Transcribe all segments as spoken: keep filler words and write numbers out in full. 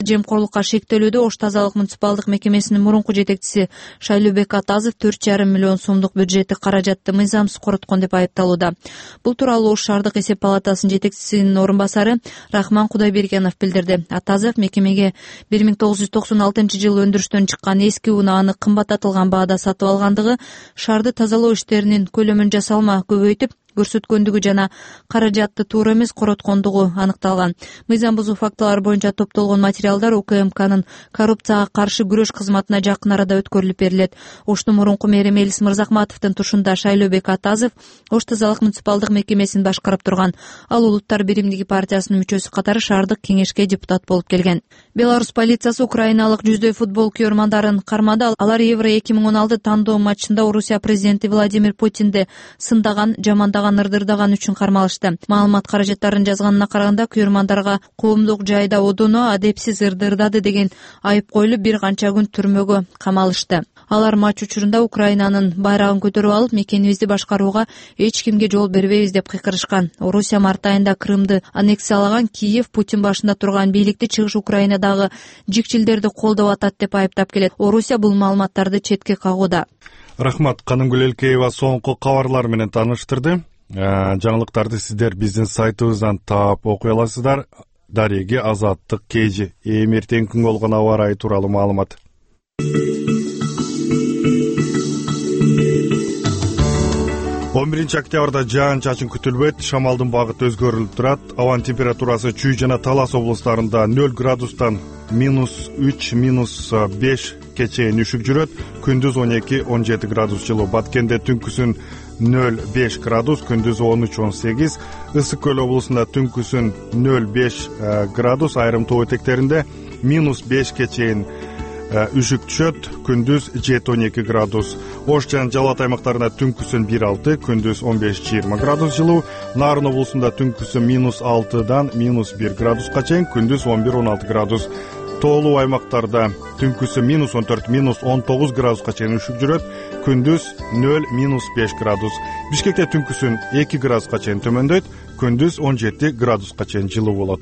жемкорлукка шектелүүдө Ош тазалык муниципалдык мекемесинин мурунку жетекчиси Шайлообек Атазов төрт жарым миллион сомдук бюджеттик каражатты мыйзамсыз короткон деп айыпталууда. Бул тууралуу Ош шаардык эсеп палатасынын жетекчисинин орун басары Рахман Кудайбергенов билдирди. Атазов мекемеге бир миң тогуз жүз токсон алтынчы жылы өндүрүштөн чыккан эски унааны кымбаттатылган баада сатып алгандыгы, шаарды тазалоо иштеринин көлөмүн жасалма көбөйтүп көрсөткөндүгү жана каражатты туура эмес короткондугу аныкталган. Мыйзам бузуу фактылары боюнча топтолгон материалдар УКМКнын коррупцияга каршы күрөш кызматына жакын арада өткөрүлүп берилет. Оштун мурунку мэри Мелис Мырзахматовдун тушунда Шайлообек Атазов Ош тазалык муниципалдык мекемесин башкарып турган. Ал Улуттар биримдиги партиясынын мүчөсү катары шаардык кеңешке депутат болуп келген. Беларусь полициясы украиналык жүздөй футбол күйөрмандарын кармады. Алар Евро эки миң он алты тандоо матчында Орусия президенти Владимир Путинди сындаган, жамандаган, ырдырдаган үчүн кармалышты. Маалымат каражаттарын жазганына караганда күйөрмандарга коомдук жайда одоно адепсиз ырдырдады деген айып коюлуп, бир канча күн түрмөгө камалышты. Алар матч учурунда Украинанын байрагын көтөрүп алып, мекенибизди башкарууга эч кимге жол бербейбиз деп кыйкырышкан. Орусия март айында Крымды аннексиялаган. Киев Путин башында турган бийликти чыгыш Украинадагы жикчилдерди колдоп атат деп айыптап келет. Орусия бул маалыматтарды четке кагууда. Рахмат. Канымгүл Элкеева соңку кабарлар менен тааныштырды. Жаңылыктарды сиздер биздин сайтыбыздан таап окуй аласыздар. Дареги Азаттык Кежи. Эми эртеңки күнгө болгон аба ырайы тууралуу маалымат. он биринчи октябрда жаан-чачын күтүлбөйт, шамалдын багыты өзгөрүлүп турат. Абанын температурасы Чүй жана Талас облустарында нөл градустан минус үч, минус беш чейин үшүп жүрөт. Күндүз он эки он жети градус жылуу. Баткенде түнкүсүн нөл беш градус, күндүз он үч он сегиз. Ысык көл облусунда түнкүсүн нөл беш градус, айрым тоо этектеринде минус бешке чейин үшүп түшөт. Күндүз жети он эки градус. Ош жана Жалал Ат аймактарында түнкүсүн бир алты, күндүз он беш жыйырма градус жылуу. Нарын облусунда түнкүсүн минус алтыдан минус бир градуска чейин, күндүз он бир он алты градус. Тоолуу аймактарда түнкүсү минус он төрт, минус он тогуз градуска чейин үшүп жүрөт. Күндүз нөл, минус беш градус. Бишкекте түнкүсүн эки градуска чейин төмөндөйт. Күндүз он жети градуска чейин жылуу болот.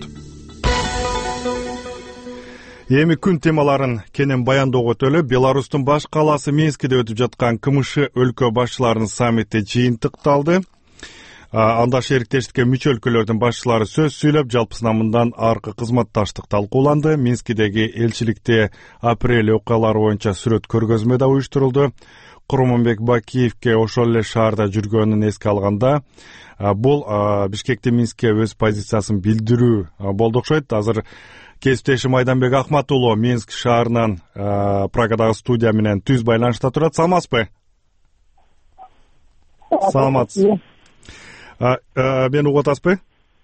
Эми күн темаларын кенен баяндоого өтөлү. Беларустун баш калаасы Минскиде өтүп жаткан КМШ өлкө башчыларынын саммити жыйынтыкталды. Анда шериктештикке мүчө өлкөлөрдүн башчылары сөз сүйлөп, жалпысынан мындан аркы кызматташтык талкууланды. Минскидеги элчиликте апрель окуялары боюнча сүрөт көргөзмө да уюштурулду. Курманбек Бакиевке ошол эле шаарда жүргөнүн эске алганда, бул Бишкектин Минскке өз позициясын билдирүү болду окшойт. Азыр кесиптешим Айданбек Ахмат уулу Минск шаарынан Прагадагы студия менен түз байланышта турат. Саламатсызбы? Саламатсыз. Мени угуп атасызбы?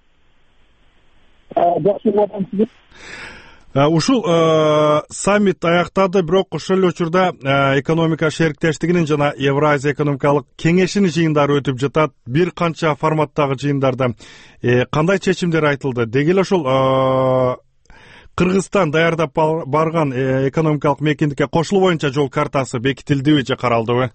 Жакшы угуп атам. Ушул саммит аяктады, бирок ошол эле учурда экономика шериктештигинин жана Евразия экономикалык кеңешинин жыйындары өтүп жатат. Бир канча форматтагы жыйындарда кандай чечимдер айтылды? Деги эле ошол Кыргызстан даярдап барган экономикалык мейкиндикке кошулуу боюнча жол картасы бекитилдиби же каралдыбы?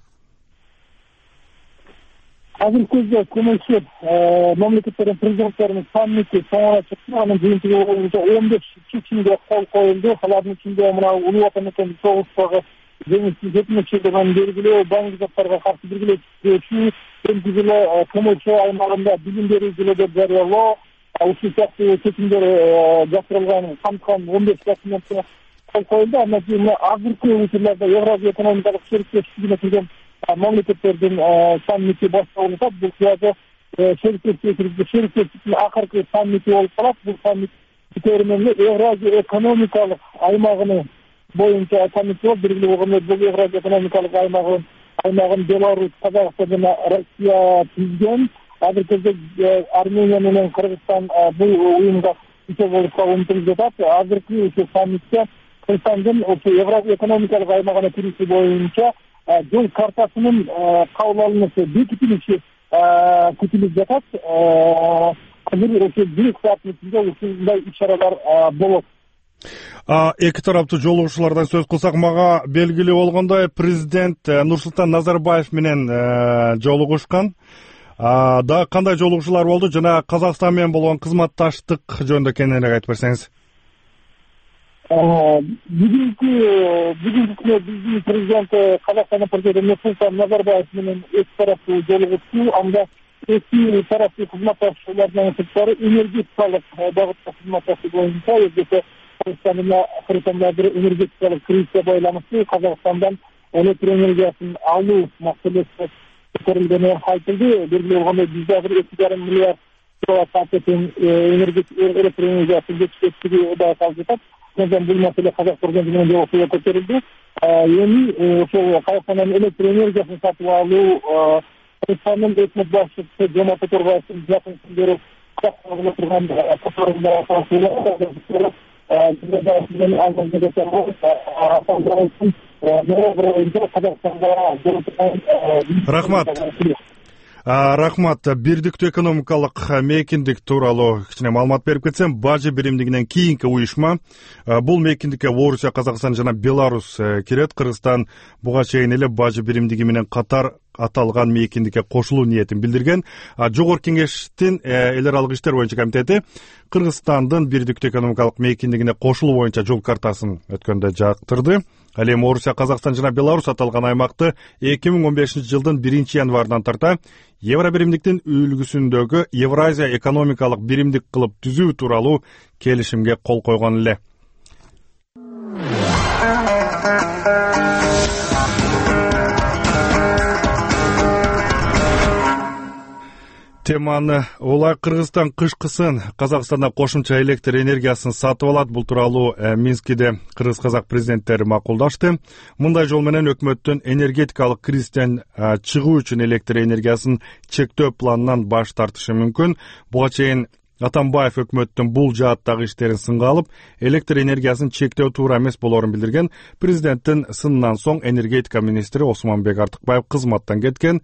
Азыр көзгө көмөкчү мамлекеттердин президенттеринин саммити соңуна чыкты. Анын жыйынтыгы боюнча он беш чечимге кол коюлду. Алардын ичинде мына улуу ватан экенин согуштагы жеңишти жетимишчилигин белгилөө, банк заттарга каршы биргелешүү, эле көмөкчү аймагында билим берүү жылы жарыялоо, ушул сыяктуу чечимдер жапырылган, камткан он беш документке кол коюлду. Андан кийин азыркы учурларда Евразия экономикалык шериктештигине кирген мамлекеттердин саммити башталып атат. Бул кыяда шериктештиктин акыркы саммити болуп калат. Бул саммит битермени Евразия экономикалык аймагынын боюнча саммит болуп, белгилүү болгондой бул Евразия экономикалык аймагын аймагын Беларусь, Казакстан жана Россия түзгөн. Азыр кезде Армения менен Кыргызстан бул уюмга мүчө болушка умтулуп жатат. Азыркы ушул саммитте Кыргызстандын ошо Евразия экономикалык аймагына кириши боюнча жол картасынын кабыл алынышы, бекитилиши күтүлүп жатат. Азыр ошо бир сааттын ичинде ушундай иш-чаралар болот. Эки тараптуу жолугушуулардан сөз кылсак, мага белгилүү болгондой президент Нурсултан Назарбаев менен жолугушкан. Да кандай жолугушуулар болду жана Казакстан менен болгон кызматташтык жөнүндө кененирээк айтып берсеңиз. бүгүнкү бүгүнкү күнү биздин президент Казакстандын президенти Нурсултан Назарбаев менен эки тараптуу жолугушту. Анда эки тараптуу кызматташуулардын сырткары энергетикалык багытта кызматташуу боюнча өзгөчө Кыргызстан менен Кыргызстанда бир энергетикалык кризиске байланыштуу Казакстандан электр энергиясын алуу маселеси көтөрүлгөнү айтылды. Белгилүү болгондой бизде азыр эки жарым миллиард киловатт сааттын электр энергиясын жетишпештиги да калып жатат. Бул маселе Казак президенти менен жолугушууда көтөрүлдү. Эми ошол Казакстандан электр энергиясын сатып алуу Кыргызстандын өкмөт башчысы Жомарт Оторбаевдин жакын күндөрү катталып турган катарында асаалуу рахмат. Рахмат. Бирдиктүү экономикалык мейкиндик тууралуу кичине маалымат берип кетсем, бажы биримдигинен кийинки уюшма. Бул мейкиндикке Орусия, Казакстан жана Беларусь кирет. Кыргызстан буга чейин эле бажы биримдиги менен катар аталган мейкиндикке кошулуу ниетин билдирген. Жогорку Кеңештин эл аралык иштер боюнча комитети Кыргызстандын бирдиктүү экономикалык мейкиндигине кошулуу боюнча жол картасын өткөндө жактырды. Ал эми Орусия, Казакстан жана Беларусь аталган аймакты эки миң он бешинчи жылдын биринчи январынан тарта Евро биримдиктин үлгүсүндөгү Евразия экономикалык биримдик кылып түзүү тууралуу келишимге кол койгон эле. Теманы улай Кыргызстан кышкысын Казакстанда кошумча электр энергиясын сатып алат. Бул тууралуу Минскиде кыргыз-казак президенттери макулдашты. Мындай жол менен өкмөттүн энергетикалык кризистен чыгуу үчүн электр энергиясын чектөө планынан баш тартышы мүмкүн. Буга чейин Атамбаев өкмөттүн бул жааттагы иштерин сынга алып, электр энергиясын чектөө туура эмес болорун билдирген. Президенттин сынынан соң энергетика министри Осмонбек Артыкбаев кызматтан кеткен.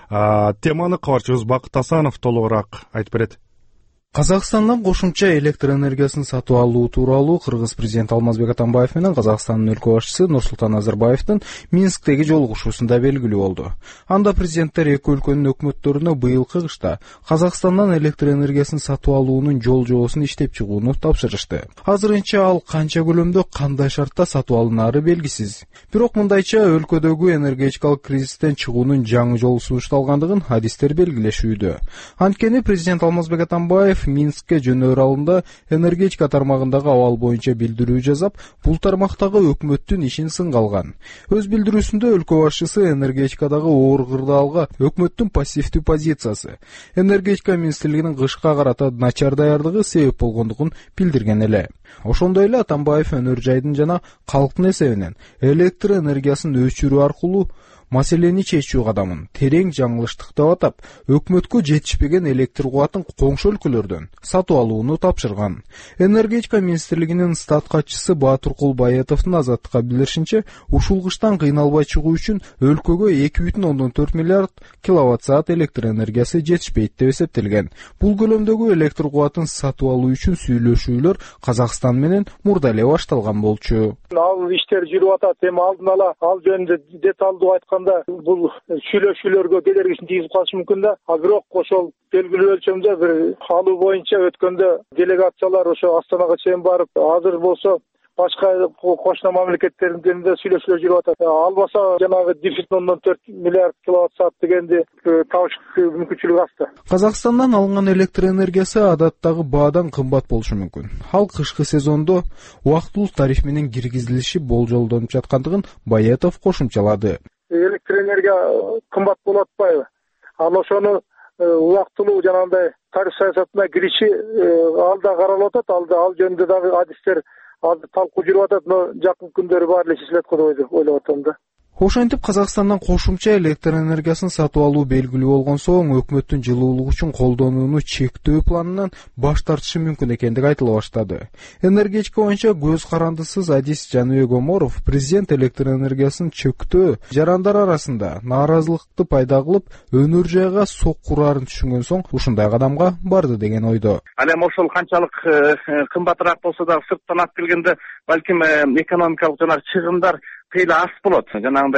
Теманы кабарчыбыз Бакыт Асанов толугураак айтып берет. Казакстандан кошумча электр энергиясын сатып алуу тууралуу кыргыз президенти Алмазбек Атамбаев менен Казакстандын өлкө башчысы Нурсултан Назарбаевдин Минсктеги жолугушуусунда белгилүү болду. Анда президенттер эки өлкөнүн өкмөттөрүнө быйылкы кышта Казакстандан электр энергиясын сатып алуунун жол жобосун иштеп чыгууну тапшырышты. Азырынча ал канча көлөмдө, кандай шартта сатып алынары белгисиз. Бирок мындайча өлкөдөгү энергетикалык кризистен чыгуунун жаңы жолу сунушталгандыгын адистер белгилешүүдө. Анткени президент Алмазбек Атамбаев Минскке жөнөр алдында энергетика тармагындагы абал боюнча билдирүү жасап, бул тармактагы өкмөттүн ишин сынга алган. Өз билдирүүсүндө өлкө башчысы энергетикадагы оор кырдаалга өкмөттүн пассивдүү позициясы, энергетика министрлигинин кышка карата начар даярдыгы себеп болгондугун билдирген эле. Ошондой эле Атамбаев өнөр жайдын жана калктын эсебинен электр энергиясын өчүрүү аркылуу маселени чечүү кадамын терең жаңылыштык деп атап, өкмөткө жетишпеген электр кубатын коңшу өлкөлөрдөн сатып алууну тапшырган. Энергетика министрлигинин стат катчысы Баатыркул Баятовдун Азаттыкка билдиришинче, ушул кыштан кыйналбай чыгуу үчүн өлкөгө эки бүтүн ондон төрт миллиард киловатт саат электр энергиясы жетишпейт деп эсептелген. Бул көлөмдөгү электр кубатын сатып алуу үчүн сүйлөшүүлөр Казакстан менен мурда эле башталган болчу. Ал иштер жүрүп атат. Эми алдын ала ал жөнүндө деталдуу айтканда бул сүйлөшүүлөргө кедергисин тийгизип калышы мүмкүн да. А бирок ошол белгилүү өлчөмдө бир алуу боюнча өткөндө делегациялар ошо Астанага чейин барып, азыр болсо башка кошуна мамлекеттердин да сүйлөшүүлөр жүрүп атат. Албаса жанагы дефицит ондон төрт миллиард киловатт саат дегенди табыш мүмкүнчүлүгү асты. Казакстандан алынган электр энергиясы адаттагы баадан кымбат болушу мүмкүн. Ал кышкы сезондо убактылуу тариф менен киргизилиши болжолдонуп жаткандыгын Баятов кошумчалады. Электр энергия кымбат болуп атпайбы? Ал ошону убактылуу жанагындай тариф саясатына кириши алда каралып атат. Алда ал жөнүндө дагы адистер азыр талкуу жүрүп атат, но жакын күндөрү баары эле чечилет деп ойлоп атам да. Ошентип Казакстандан кошумча электр энергиясын сатып алуу белгилүү болгон соң өкмөттүн жылуулук үчүн колдонууну чектөө планынан баш тартышы мүмкүн экендиги айтыла баштады. Энергетика боюнча көз карандысыз адис Жаныбек Оморов президент электр энергиясын чектөө жарандар арасында нааразылыкты пайда кылып, өнөр жайга сок курарын түшүнгөн соң ушундай кадамга барды деген ойдо. Ал эми ошол канчалык кымбатыраак болсо да сырттан алып келгенде балким экономикалык жана чыгымдар кыйла аз болот. Жанагындай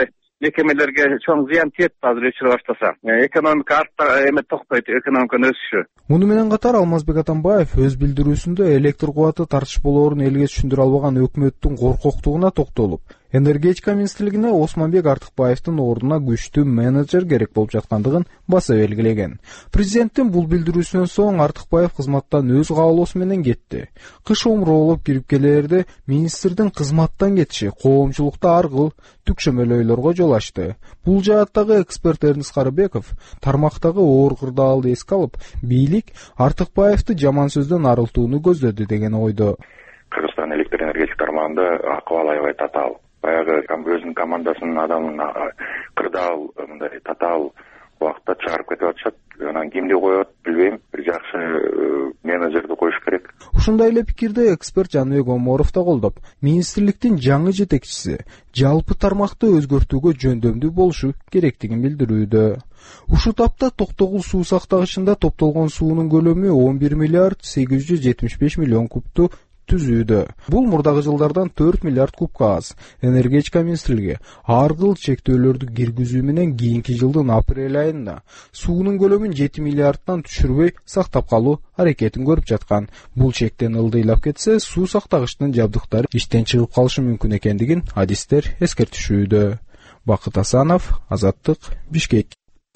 мекемелерге чоң зыян тиет азыр өчүрө баштаса. Экономика артта эме токтойт, экономиканын өсүшү. Муну менен катар Алмазбек Атамбаев өз билдирүүсүндө электр кубаты тартыш болоорун элге түшүндүрө албаган өкмөттүн коркоктугуна токтолуп, энергетика министрлигине Осмонбек Артыкбаевдин ордуна күчтүү менеджер керек болуп жаткандыгын баса белгилеген. Президенттин бул билдирүүсүнөн соң Артыкбаев кызматтан өз каалоосу менен кетти. Кыш омуроолоп кирип келээрде министрдин кызматтан кетиши коомчулукта аргыл, түкшөмөлөйлөргө жол ачты. Бул жааттагы эксперт Эрнис Карыбеков тармактагы оор кырдаалды эске алып, бийлик Артыкбаевди жаман сөздөн арылтууну көздөдү деген ойдо. Кыргызстан электр энергетика тармагында акыбал аябай татаал. Баягы өзүнүн командасынын адамын кырдаал мындай татаал убакытта чыгарып кетип атышат. Анан кимди коет билбейм, бир жакшы менеджерди коюш керек. Ушундай эле пикирди эксперт Жаныбек Оморов да колдоп, министрликтин жаңы жетекчиси жалпы тармакты өзгөртүүгө жөндөмдүү болушу керектигин билдирүүдө. Ушул тапта Токтогул суу сактагычында топтолгон суунун көлөмү он бир миллиард сегиз жүз жетимиш беш миллион кубту түзүүдө. Бул мурдагы жылдардан төрт миллиард кубка аз. Энергетика министрлиги аргыл чектөөлөрдү киргизүү менен кийинки жылдын апрель айында суунун көлөмүн жети миллиардтан түшүрбөй сактап калуу аракетин көрүп жаткан. Бул чектен ылдыйлап кетсе, суу сактагычтын жабдыктары иштен чыгып калышы мүмкүн экендигин адистер эскертишүүдө. Бакыт Асанов, Азаттык, Бишкек.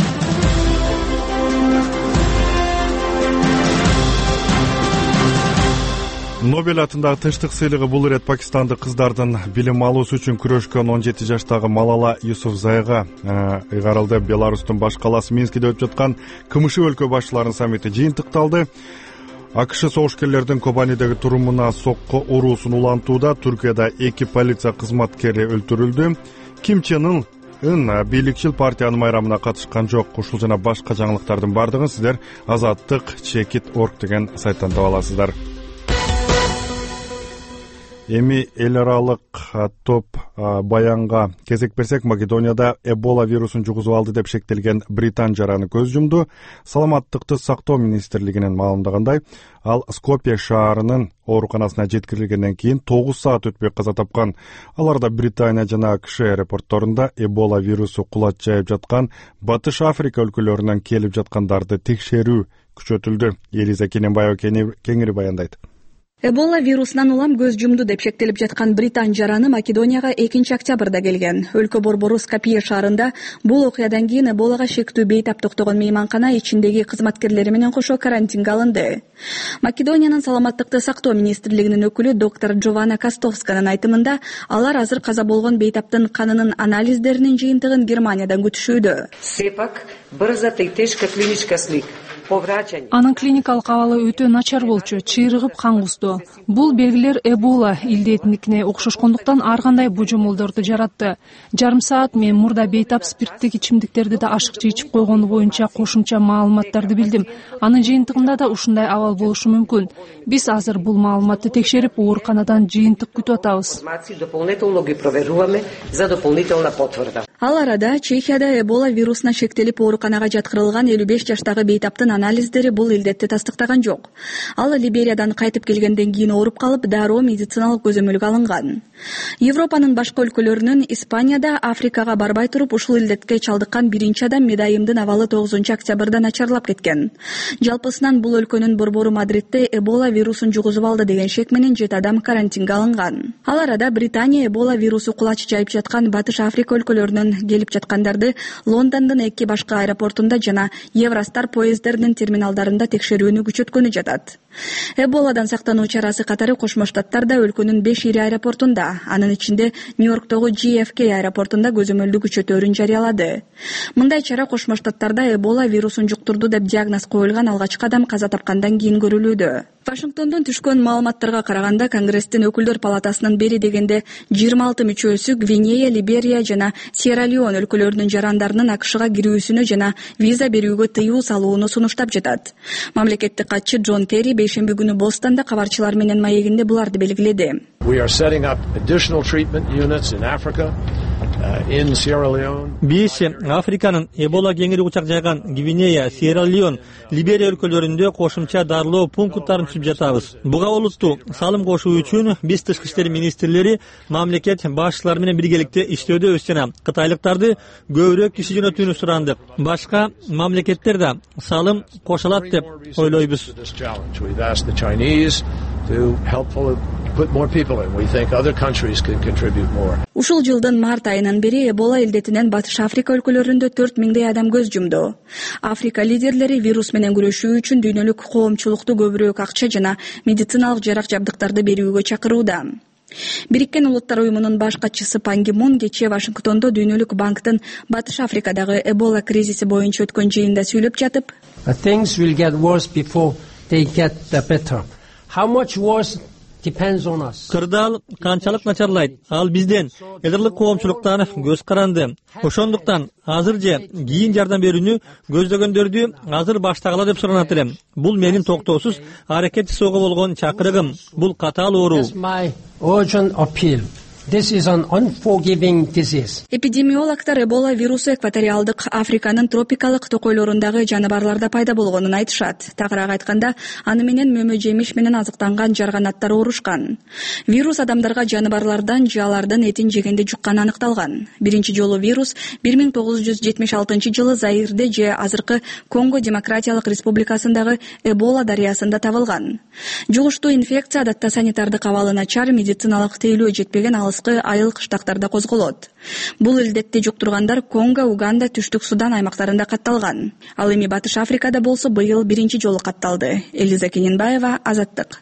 Нобель атындагы тынчтык сыйлыгы бул ирет пакистандык кыздардын билим алуусу үчүн күрөшкөн он жети жаштагы Малала Юсуфзайга ыйгарылды. Беларустун баш калаасы Минскиде өтүп жаткан КМШ өлкө башчыларынын саммити жыйынтыкталды. АКШ согушкерлердин Кобанидеги турумуна сокко уруусун улантууда Түркияда эки полиция кызматкери өлтүрүлдү. Ким Чен Ын бийликчил партиянын майрамына катышкан жок. Ушул жана башка жаңылыктардын бардыгын сиздер азаттык чекит точка орг деген сайттан таба аласыздар. Эми эл аралык топ баянга кезек берсек, Македонияда Эбола вирусун жугузуп алды деп шектелген Британ жараны көз жумду. Саламаттыкты сактоо министрлигинин маалымдагандай, ал Скопье шаарынын ооруканасына жеткирилгенден кийин тогуз саат өтпөй каза тапкан. Аларда Британия жана АКШ аэропортторунда Эбола вирусу кулат жайып жаткан Батыш Африка өлкөлөрүнөн келип жаткандарды текшерүү күчөтүлдү. Элиза Кененбаева кеңири баяндайт. Эбола вирусунан улам көз жумду деп шектелип жаткан Британ жараны Македонияга экинчи октябрда келген. Өлкө борбору Скопье шаарында бул окуядан кийин Эболага шектүү бейтап токтогон мейманкана ичиндеги кызматкерлери менен кошо карантинге алынды. Македониянын саламаттыкты сактоо министрлигинин өкүлү доктор Джованна Кастовсканын айтымында, алар азыр каза болгон бейтаптын канынын анализдеринин жыйынтыгын Германиядан күтүшүүдө. Сепак брзата и тешка клиничка слика. Анын клиникалык абалы өтө начар болчу, чыйрыгып кан кусту. Бул белгилер Эбола илдетиникине окшошкондуктан ар кандай божомолдорду жаратты. Жарым саат мен мурда бейтап спирттик ичимдиктерди да ашыкча ичип койгону боюнча кошумча маалыматтарды билдим. Анын жыйынтыгында да ушундай абал болушу мүмкүн. Биз азыр бул маалыматты текшерип, ооруканадан жыйынтык күтүп атабыз. Ал арада Чехияда Эбола вирусуна шектелип ооруканага жаткырылган элүү беш жаштагы бейтаптын анализдери бул илдетти тастыктаган жок. Ал Либериядан кайтып келгенден кийин ооруп калып, дароо медициналык көзөмөлгө алынган. Европанын башка өлкөлөрүнүн Испанияда Африкага барбай туруп ушул илдетке чалдыккан биринчи адам Медайымдын абалы тогузунчу октябрда начарлап кеткен. Жалпысынан бул өлкөнүн борбору Мадридде Эбола вирусун жугузуп алды деген шек менен жети адам карантинге алынган. Ал арада Британия Эбола вирусу кулач жайып жаткан Батыш Африка өлкөлөрүнөн келип жаткандарды Лондондун эки башка аэропортунда жана Евростар поезддеринин терминалдарында текшерүүнү күчөткөнү жатат. Эболадан сактануу чарасы катары Кошмо Штаттарда өлкөнүн беш ири аэропортунда, анын ичинде Нью-Йорктогу Джей Эф Кей аэропортунда көзөмөлдү күчөтөөрүн жарыялады. Мындай чара Кошмо Штаттарда Эбола вирусун жуктурду деп диагноз коюлган алгачкы адам каза тапкандан кийин көрүлүүдө. Вашингтондон түшкөн маалыматтарга караганда, Конгресстин өкүлдөр палатасынын бери дегенде жыйырма алты мүчөсү Гвинея, Либерия жана Сьерра-Леон өлкөлөрүнүн жарандарынын АКШга кирүүсүнө жана виза берүүгө тыюу салууну сунуштап жатат. Мамлекеттик катчы Джон Керри бейшемби күнү Бостонда кабарчылар менен маегинде буларды белгиледи. We are setting up additional treatment units in Africa. Биз Африканын Эбола кеңири учак жайган Гвинея, Сьерра-Леон, Либерия өлкөлөрүндө кошумча дарылоо пункттарын түзүп жатабыз. Буга олуттуу салым кошуу үчүн биз тышкы иштер министрлери мамлекет башчылары менен биргеликте иштөөдө өсүнө. Кытайлыктарды көбүрөөк киши жөнөтүүнү сурандык. Башка мамлекеттер да салым кошулат деп ойлойбуз. Ушул жылдын март айынан бери Эбола илдетинен Батыш Африка өлкөлөрүндө төрт миңдей адам көз жумду. Африка лидерлери вирус менен күрөшүү үчүн дүйнөлүк коомчулукту көбүрөөк акча жана медициналык жарак жабдыктарды берүүгө чакырууда. Бириккен Улуттар уюмунун баш катчысы Пан Ги Мун кечээ Вашингтондо Дүйнөлүк банктын Батыш Африкадагы Эбола кризиси боюнча өткөн жыйында сүйлөп жатып, Things will get worse before they get better. How much worse Кырдаал канчалык начарлайт, ал бизден элдерлик коомчулуктан көз каранды. Ошондуктан азыр же кийин жардам берүүнү көздөгөндөрдү азыр баштагыла деп суранат элем. Бул менин токтоосуз аракет жасоого болгон чакырыгым. Бул катаал оору. This is an unforgiving disease. Эпидемиологтор Эбола вирусу экваториалдык Африканын тропикалык токойлорундагы жаныбарларда пайда болгонун айтышат. Тагыраак айтканда, аны менен мөмө жемиш менен азыктанган жарганаттар оорушкан. Вирус адамдарга жаныбарлардан же алардын этин жегенде жукканы аныкталган. Биринчи жолу вирус бир миң тогуз жүз жетимиш алтынчы жылы Заирде же азыркы Конго Демократиялык Республикасындагы Эбола дарыясында табылган. Жугуштуу инфекция адатта санитардык абалы начар, медициналык тейлөө жетпеген алыс айыл кыштактарда козголот. Бул илдетти жуктургандар Конго, Уганда, Түштүк Судан аймактарында катталган. Ал эми Батыш Африкада болсо быйыл биринчи жолу катталды. Элиза Кененбаева, Азаттык.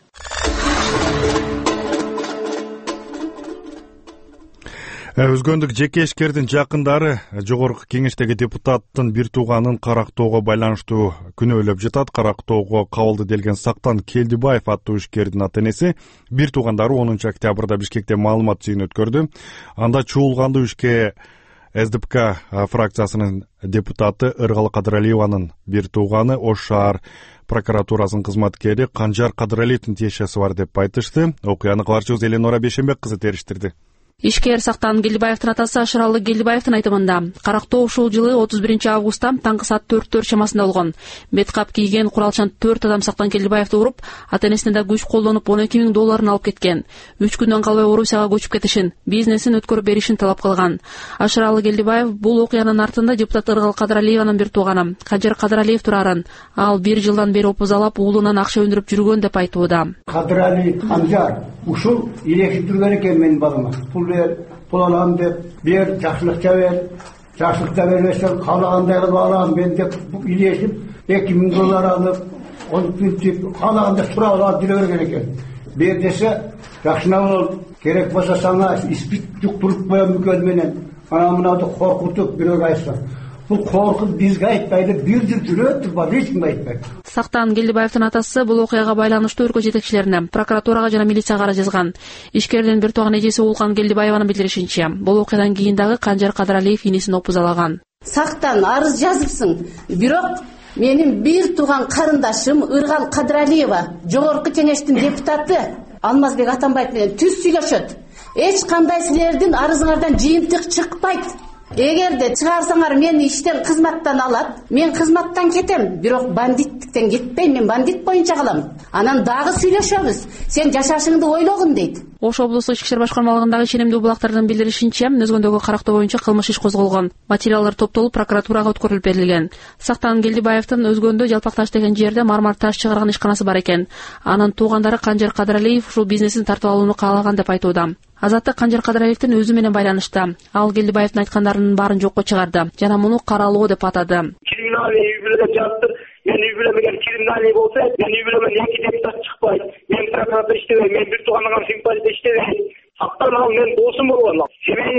Өзгөндүк жеке ишкердин жакындары жогорку кеңештеги депутаттын бир тууганын карактоого байланыштуу күнөөлөп жатат. Карактоого кабылды делген Сактан Келдибаев аттуу ишкердин ата-энеси бир туугандары онунчу октябрда Бишкекте маалымат жыйын өткөрдү. Анда чуулгандуу ишке эс дэ пэ ка фракциясынын депутаты Ыргал Кадыралиеванын бир тууганы Ош шаар прокуратурасынын кызматкери Канжар Кадыралиевдин тиешеси бар деп айтышты. Окуяны кыларчыбыз Эленора Бейшенбек кызы териштирди. Ишкер Сактан Келдибаевдин атасы Ашыралы Келдибаевдин айтымында, карактоо ушул жылы отуз биринчи августта таңкы саат төрттөр чамасында болгон. Бет кап кийген куралчан төрт адам Сактан Келдибаевди уруп, ата-энесине да күч колдонуп он эки миң долларын алып кеткен. үч күндөн калбай Орусияга көчүп кетишин, бизнесин өткөрүп беришин талап кылган. Ашыралы Келдибаев бул окуянын артында депутат Ыргал Кадыралиеванын бир тууганы Канжар Кадыралиев турарын. Ал бир жылдан бери опузалап уулунан акча өндүрүп жүргөн деп айтууда. Кадырали Канжар ушул илешип жүргөн экен менин балама. Бер, пул алам деп, бер, жакшылыкча бер, жакшылыкта бербесем каалагандай кылып алам мен деп илешип, эки миң доллар алып, он күнтип каалагандай сурап алып жүре берген экен. Бер десе, жакшына бол, керек болсо сага испит жуктуруп коем мүкөл менен, ана мынады коркутуп бирөө айтса. Бул коркуп бизге айтпайды, бир жыл жүрөт, бар эч кимге айтпайт. Сактан Келдибаевдин атасы бул окуяга байланыштуу өлкө жетекчилерине, прокуратурага жана милицияга арыз жазган. Ишкердин бир тууган эжеси Улкан Келдибаеванын билдиришинче, бул окуядан кийин дагы Канжар Кадыралиев инесин опузалаган. Сактан арыз жазыпсың, бирок менин бир тууган карындашым Ыргал Кадыралиева, жогорку кеңештин депутаты Алмазбек Атамбаев менен түз сүйлөшөт. Эч кандай силердин арызыңардан жыйынтык чыкпайт. Эгерде чыгарсаңар мен иштен кызматтан алат, мен кызматтан кетем, бирок бандиттиктен кетпейм, мен бандит боюнча калам. Анан дагы сүйлөшөбүз. Сен жашашыңды ойлогун дейт. Ош облустук ички иштер башкармалыгындагы ишенимдүү булактардын билдиришинче, өзгөндөгү карактоо боюнча кылмыш иш козголгон. Материалдар топтолуп прокуратурага өткөрүлүп берилген. Сактан Келдибаевдин өзгөндө Жалпакташ деген жерде мармар таш чыгарган ишканасы бар экен. Анын туугандары Канжар Кадыралиев ушул бизнесин тартып алууну каалаган деп айтууда. Азатты Канжар Кадыралиевдин өзү менен байланышта. Ал Келдибаевдин айткандарынын баарын жокко чыгарды жана муну каралоо деп атады. Криминалный үй бүлөдө жатты. Мен үй бүлөмөгөн криминалный болсо, мен үй бүлөмөн эки депутат чыкпайт. Мен прокуратура иштебейм, мен бир тууганымга симпатия иштебейм. Сактан ал мен досум болгон. Семейный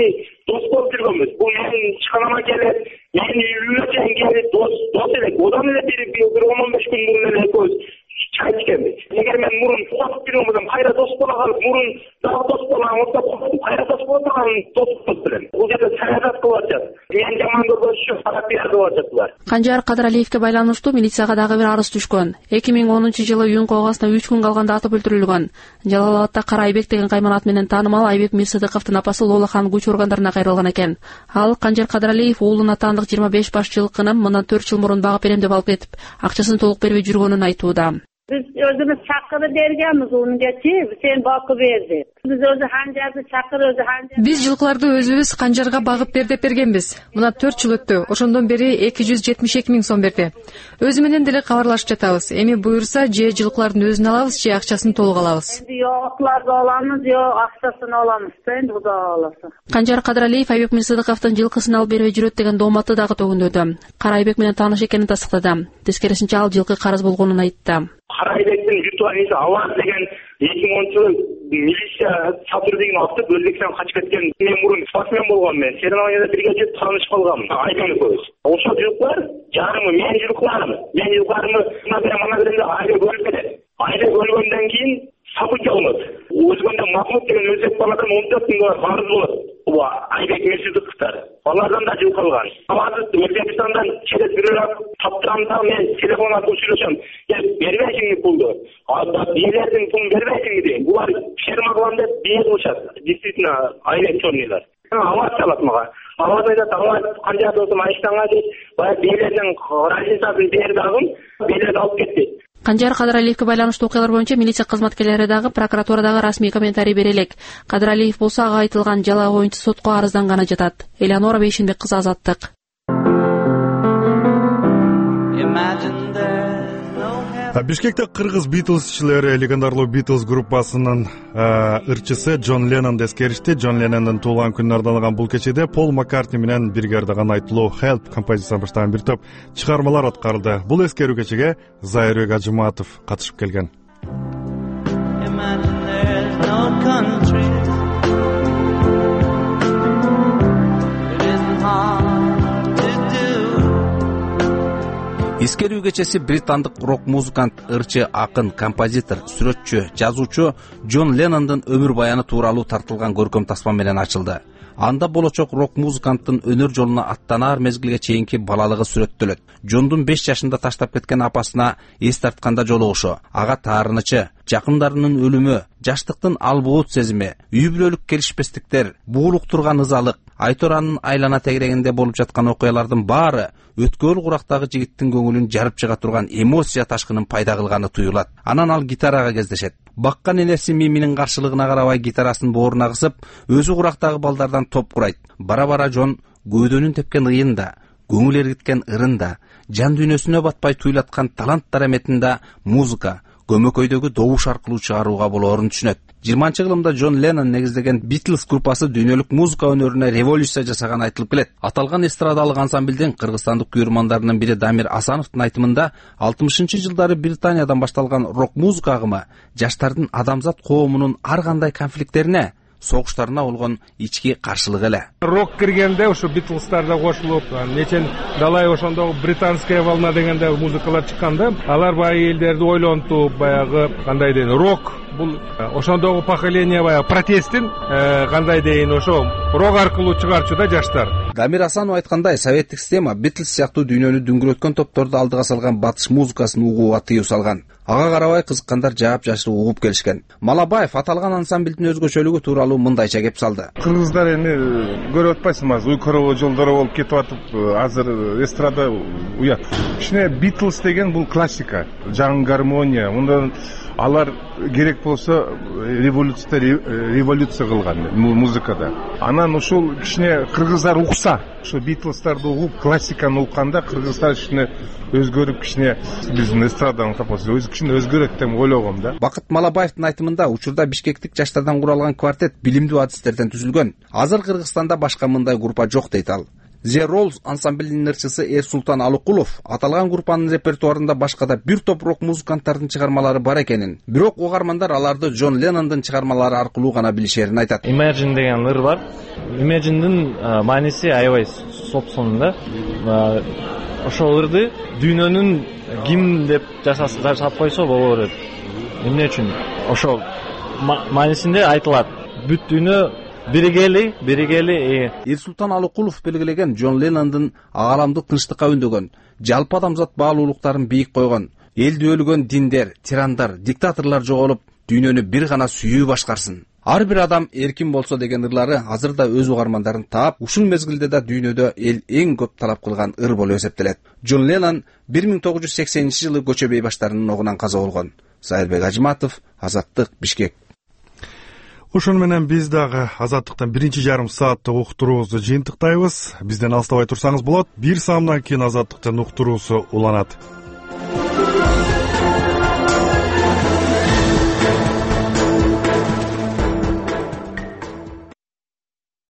дос болуп жүргөнбүз. Бул менин ишканама келет, менин үйүмө чейин келет, дос дос элек. Одан эле бир он беш күн мурун эле экөөбүз чай ичкенбиз. Эгер мен мурун сулатып жүргөн болсом, кайра дос бола калып, мурун дагы дос болам, оттоп кайра дос боло турган дос болуп берем. Бул жерде саясат кылып атышат. Мен жаман көргөз үчүн сарап пиар кылып атышат. Канжар Кадралиевке байланыштуу милицияга дагы бир арыз түшкөн. эки миң онунчу жылы үйүн койгосуна үч күн калганда атып өлтүрүлгөн. Жалал Абадта Кара Айбек деген кайман ат менен таанымал Айбек Мирсыдыковдун апасы Лолахан күч органдарына кайрылган экен. Ал Канжар Кадралиев уулуна таандык жыйырма беш баш жылкыны мындан төрт жыл мурун багып берем деп алып кетип, акчасын толук бербей жүргөнүн айтууда. Biz özümüz çakırı bergenmiz onu geçip sen bakıp ver деп. Biz özü hancardı çakır özü hancar. Биз жылкыларды өзүбүз канжарга багып бер деп бергенбиз. Мына төрт жыл өттү. Ошондон бери эки жүз жетимиш эки миң сом берди. Өзү менен деле кабарлашып жатабыз. Эми буюрса же жылкылардын өзүн алабыз, же акчасын толук алабыз. Жокларды аламыз, же акчасын аламыз. Энд Куда аласы. Канжар Кадралиев Айбек Мирсыдыковдун жылкысын алып бербей жүрөт деген дооматты дагы төгүндөдү. Кара Айбек менен тааныш экенин тастыктады. Тескерисинче ал жылкы карыз болгонун айтты. Кара Айбектин виртуалиси Алар деген эки миң онунчу жылы милиция Сатыр деген атты Өзбекстан качып кеткен. Мен мурун спортсмен болгом, мен соревнованияда бирге жүрүп таанышып калгам. Айбек экөөбүз. Ошол жылкылар жарымы менин жылкыларым. Менин жылкыларымы мына берем, мына берем деп Айбек өлүп кетет. Айбек өлгөндөн кийин события болот. Өзгөндө Махмуд деген өзбек баладан он төрт миң доллар карыз болот. Бул Айбек Мирсыдыковдор. Алардан да жыл калган. Азыр Өзбекстандан келет бирөө таптырамда мен телефон аркылуу сүйлөшөм. Я бербейсиңби пулду? Анда бийлердин пулун бербейсиңби дейм. Булар ферма кылам деп бие кылышат. Действительно Айбек чорныйлар. Аваз чалат мага. Аваз айтат, аваз канча досум Айштанга дейт. Баягы бийлердин разницасын берди агым, бийлерди алып кетти. Канжар Кадралиевке байланыштуу окуялар боюнча милиция кызматкерлери дагы прокуратурадагы расмий комментарий бере элек. Кадралиев болсо ага айтылган жала боюнча сотко арызданганы жатат. Элеонора Бейшенбек кызы, Азаттык. Бишкекте кыргыз Битлзчилери легендарлуу Битлз группасынын ырчысы Джон Леннонду эскеришти. Джон Леннондун туулган күнүнө арналган бул кечеде Пол Маккартни менен бирге ырдаган айтылуу Help композициясын баштаган бир топ чыгармалар аткарылды. Бул эскерүү кечеге Зайырбек Ажыматов катышып келген. Эскерүү кечеси британдык рок музыкант, ырчы, акын, композитор, сүрөтчү, жазуучу Джон Леннондун өмүр баяны тууралуу тартылган көркөм тасма менен ачылды. Анда болочок рок музыканттын өнөр жолуна аттанаар мезгилге чейинки балалыгы сүрөттөлөт. Джондун беш жашында таштап кеткен апасына эс тартканда жолугушу, ага таарынычы, жакындарынын өлүмү, жаштыктын албуут сезими, үй бүлөлүк келишпестиктер, буулуктурган ызалык, Айторанын айлана тегерегинде болуп жаткан окуялардын баары өткөл курактагы жигиттин көңүлүн жарып чыга турган эмоция ташкынын пайда кылганы туюлат. Анан ал гитарага кездешет. Баккан энеси Миминин каршылыгына карабай гитарасын бооруна кысып, өзү курактагы балдардан топ курайт. Бара-бара Джон көөдөнүн тепкен ыйында, көңүл эргиткен ырында, жан дүйнөсүнө батпай туйлаткан таланттар эметинде музыка, көмөкөйдөгү добуш аркылуу чыгарууга болоорун түшүнөт. жыйырманчы кылымда Джон Леннон негиздеген Битлз группасы дүйнөлүк музыка өнөрүнө революция жасаганы айтылып келет. Аталган эстрадалык ансамблдин кыргызстандык күйөрмандарынын бири Дамир Асановдун айтымында алтымышынчы жылдары Британиядан башталган рок музыка агымы жаштардын адамзат коомунун ар кандай конфликттерине, согуштарына болгон ички каршылык эле. Рок киргенде ошо Битлздарда кошулуп, нечен далай ошондо британская волна дегенде музыкалар чыкканда, алар баягы элдерди ойлонтуп, баягы кандай дейин, рок бул ошондогу поколение баягы протесттин кандай дейин, ошо рок аркылуу чыгарчу да жаштар. Дамир Асанов айткандай, советтик система Битлз сыяктуу дүйнөнү дүңгүрөткөн топторду алдыга салган батыш музыкасын угууга тыюу салган. Ага карабай кызыккандар жаап жашырып угуп келишкен. Малабаев аталган ансамблдин өзгөчөлүгү тууралуу мындайча кеп салды. Кыргыздар эми көрүп атпайсыңбы, уйкуруу жолдору болуп кетип атып, азыр эстрада уят. Кичине Битлз деген бул классика, жаңы гармония. Мындан алар керек болсо революция революция кылган музыкада. Анан ушул кичине кыргыздар укса, ошо Битлздарды угуп, классиканы укканда кыргыздар кичине өзгөрүп, кичине биздин эстраданын тапасы өзү кичине өзгөрөт деп ойлогом да. Бакыт Малабаевдин айтымында учурда бишкектик жаштардан куралган квартет билимдүү адистерден түзүлгөн. Азыр Кыргызстанда башка мындай группа жок дейт ал. The Rolls ансамблинин ырчысы Эрсултан Алыкулов аталган группанын репертуарында башка да бир топ рок музыканттардын чыгармалары бар экенин, бирок угармандар аларды Джон Леннондун чыгармалары аркылуу гана билишерин айтат. Imagine деген ыр бар. Imagine'дин мааниси аябай собсонунда. Ошол ырды дүйнөнүн гимн деп жасап койсо боло берет. Эмне үчүн? Ошол маанисинде айтылат. Бүт дүйнө биригели, биригели. Эрсултан Алыкулов белгилеген Джон Леннондун ааламдык тынчтыкка үндөгөн, жалпы адамзат баалуулуктарын бийик койгон, элди өлгөн диндер, тирандар, диктаторлор жоголуп, дүйнөнү бир гана сүйүү башкарсын. Ар бир адам эркин болсо деген ырлары азыр да өз угармандарын таап, ушул мезгилде да дүйнөдө эл эң көп талап кылган ыр болуп эсептелет. Джон Леннон бир миң тогуз жүз сексенинчи жылы көчөбөй баштарынын огунан каза болгон. Сайырбек Ажыматов, Азаттык, Бишкек. Ошону менен биз дагы Азаттыктан биринчи жарым сааттык уктуруубузду жыйынтыктайбыз. Бизден алыстабай турсаңыз болот. Бир саамдан кийин Азаттыктын уктуруусу уланат.